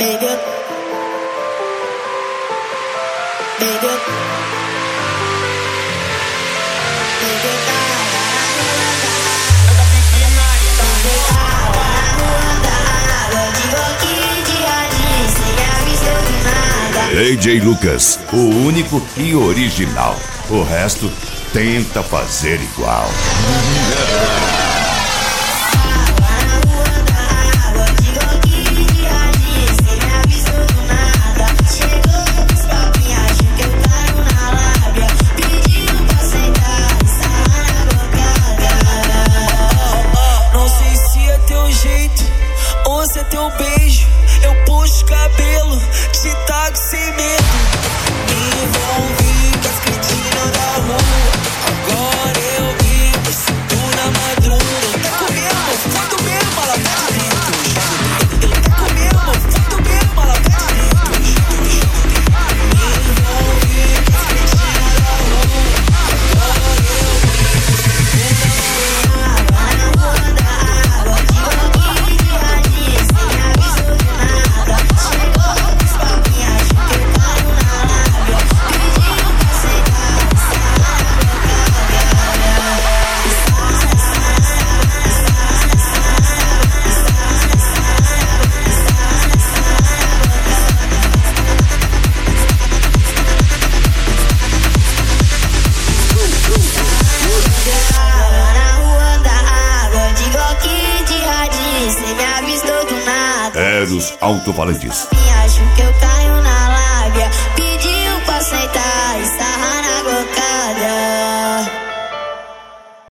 DJ Lucas, o único e original. O resto tenta fazer igual. Não sei se é teu jeito ou se é teu beijo. Eu puxo o cabelo, te taco sem medo. Me envolvi com as cretinas da rua. Agora eu vivo, sinto na madruga. Tá comendo, fundo mesmo, ela tá de dentro. Ele tá comendo, fundo mesmo, ela tá de dentro. Me envolvi com as cretinas da rua. Agora eu vivo, sinto na madruga. Eros Alto-Falantes. Acho que eu